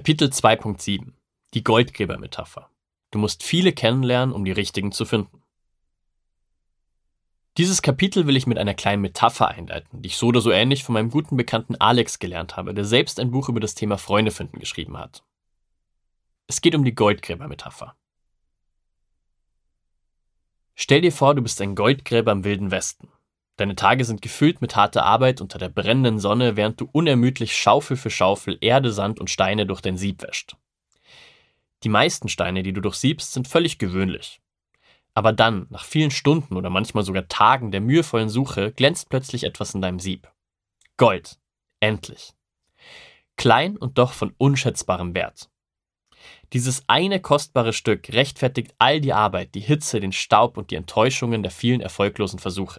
Kapitel 2.7 Die Goldgräbermetapher. Du musst viele kennenlernen, um die richtigen zu finden. Dieses Kapitel will ich mit einer kleinen Metapher einleiten, die ich so oder so ähnlich von meinem guten Bekannten Alex gelernt habe, der selbst ein Buch über das Thema Freunde finden geschrieben hat. Es geht um die Goldgräbermetapher. Stell dir vor, du bist ein Goldgräber im Wilden Westen. Deine Tage sind gefüllt mit harter Arbeit unter der brennenden Sonne, während du unermüdlich Schaufel für Schaufel Erde, Sand und Steine durch dein Sieb wäscht. Die meisten Steine, die du durchsiebst, sind völlig gewöhnlich. Aber dann, nach vielen Stunden oder manchmal sogar Tagen der mühevollen Suche, glänzt plötzlich etwas in deinem Sieb. Gold. Endlich. Klein und doch von unschätzbarem Wert. Dieses eine kostbare Stück rechtfertigt all die Arbeit, die Hitze, den Staub und die Enttäuschungen der vielen erfolglosen Versuche.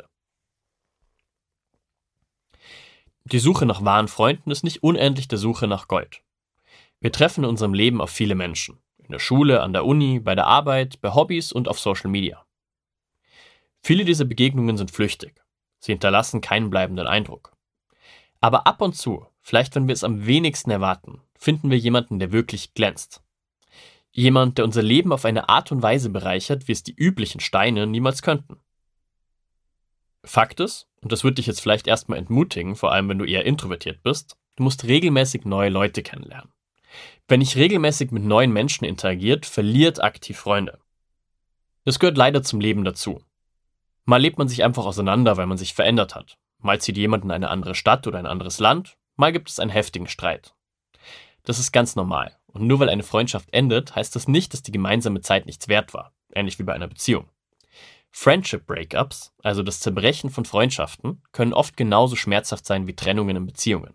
Die Suche nach wahren Freunden ist nicht unendlich der Suche nach Gold. Wir treffen in unserem Leben auf viele Menschen. In der Schule, an der Uni, bei der Arbeit, bei Hobbys und auf Social Media. Viele dieser Begegnungen sind flüchtig. Sie hinterlassen keinen bleibenden Eindruck. Aber ab und zu, vielleicht wenn wir es am wenigsten erwarten, finden wir jemanden, der wirklich glänzt. Jemand, der unser Leben auf eine Art und Weise bereichert, wie es die üblichen Steine niemals könnten. Fakt ist, und das wird dich jetzt vielleicht erstmal entmutigen, vor allem wenn du eher introvertiert bist, du musst regelmäßig neue Leute kennenlernen. Wer nicht regelmäßig mit neuen Menschen interagiert, verliert aktiv Freunde. Das gehört leider zum Leben dazu. Mal lebt man sich einfach auseinander, weil man sich verändert hat. Mal zieht jemand in eine andere Stadt oder ein anderes Land, mal gibt es einen heftigen Streit. Das ist ganz normal. Und nur weil eine Freundschaft endet, heißt das nicht, dass die gemeinsame Zeit nichts wert war. Ähnlich wie bei einer Beziehung. Friendship Breakups, also das Zerbrechen von Freundschaften, können oft genauso schmerzhaft sein wie Trennungen in Beziehungen.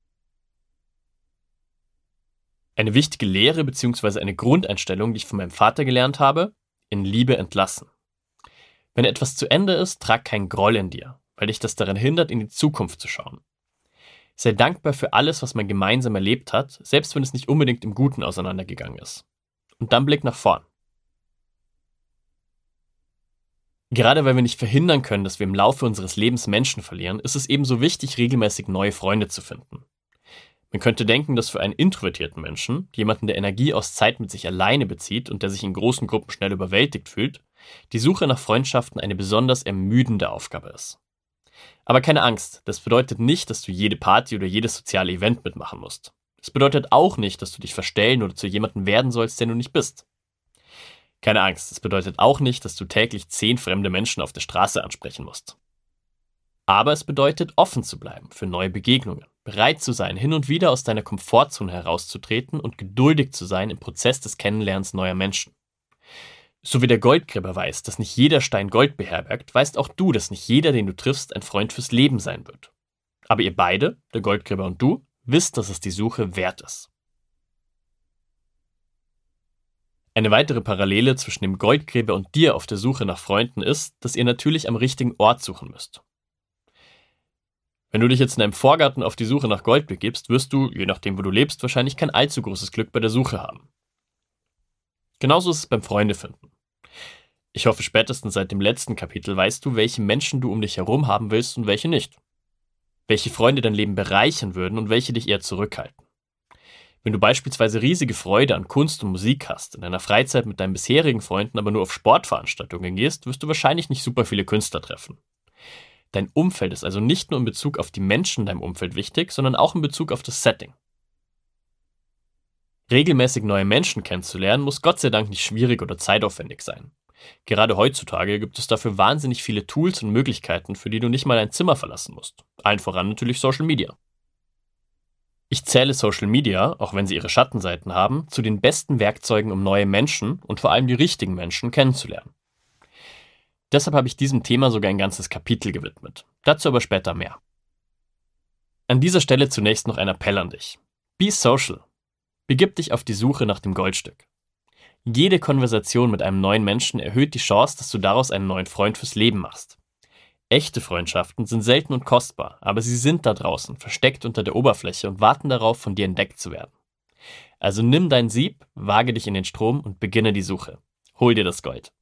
Eine wichtige Lehre bzw. eine Grundeinstellung, die ich von meinem Vater gelernt habe: in Liebe entlassen. Wenn etwas zu Ende ist, trag keinen Groll in dir, weil dich das daran hindert, in die Zukunft zu schauen. Sei dankbar für alles, was man gemeinsam erlebt hat, selbst wenn es nicht unbedingt im Guten auseinandergegangen ist. Und dann Blick nach vorn. Gerade weil wir nicht verhindern können, dass wir im Laufe unseres Lebens Menschen verlieren, ist es ebenso wichtig, regelmäßig neue Freunde zu finden. Man könnte denken, dass für einen introvertierten Menschen, jemanden, der Energie aus Zeit mit sich alleine bezieht und der sich in großen Gruppen schnell überwältigt fühlt, die Suche nach Freundschaften eine besonders ermüdende Aufgabe ist. Aber keine Angst, das bedeutet nicht, dass du jede Party oder jedes soziale Event mitmachen musst. Es bedeutet auch nicht, dass du dich verstellen oder zu jemandem werden sollst, der du nicht bist. Keine Angst, es bedeutet auch nicht, dass du täglich 10 fremde Menschen auf der Straße ansprechen musst. Aber es bedeutet, offen zu bleiben für neue Begegnungen, bereit zu sein, hin und wieder aus deiner Komfortzone herauszutreten und geduldig zu sein im Prozess des Kennenlernens neuer Menschen. So wie der Goldgräber weiß, dass nicht jeder Stein Gold beherbergt, weißt auch du, dass nicht jeder, den du triffst, ein Freund fürs Leben sein wird. Aber ihr beide, der Goldgräber und du, wisst, dass es die Suche wert ist. Eine weitere Parallele zwischen dem Goldgräber und dir auf der Suche nach Freunden ist, dass ihr natürlich am richtigen Ort suchen müsst. Wenn du dich jetzt in einem Vorgarten auf die Suche nach Gold begibst, wirst du, je nachdem wo du lebst, wahrscheinlich kein allzu großes Glück bei der Suche haben. Genauso ist es beim Freundefinden. Ich hoffe, spätestens seit dem letzten Kapitel weißt du, welche Menschen du um dich herum haben willst und welche nicht. Welche Freunde dein Leben bereichern würden und welche dich eher zurückhalten. Wenn du beispielsweise riesige Freude an Kunst und Musik hast, in deiner Freizeit mit deinen bisherigen Freunden aber nur auf Sportveranstaltungen gehst, wirst du wahrscheinlich nicht super viele Künstler treffen. Dein Umfeld ist also nicht nur in Bezug auf die Menschen in deinem Umfeld wichtig, sondern auch in Bezug auf das Setting. Regelmäßig neue Menschen kennenzulernen, muss Gott sei Dank nicht schwierig oder zeitaufwendig sein. Gerade heutzutage gibt es dafür wahnsinnig viele Tools und Möglichkeiten, für die du nicht mal dein Zimmer verlassen musst. Allen voran natürlich Social Media. Ich zähle Social Media, auch wenn sie ihre Schattenseiten haben, zu den besten Werkzeugen, um neue Menschen und vor allem die richtigen Menschen kennenzulernen. Deshalb habe ich diesem Thema sogar ein ganzes Kapitel gewidmet. Dazu aber später mehr. An dieser Stelle zunächst noch ein Appell an dich. Be social. Begib dich auf die Suche nach dem Goldstück. Jede Konversation mit einem neuen Menschen erhöht die Chance, dass du daraus einen neuen Freund fürs Leben machst. Echte Freundschaften sind selten und kostbar, aber sie sind da draußen, versteckt unter der Oberfläche und warten darauf, von dir entdeckt zu werden. Also nimm dein Sieb, wage dich in den Strom und beginne die Suche. Hol dir das Gold.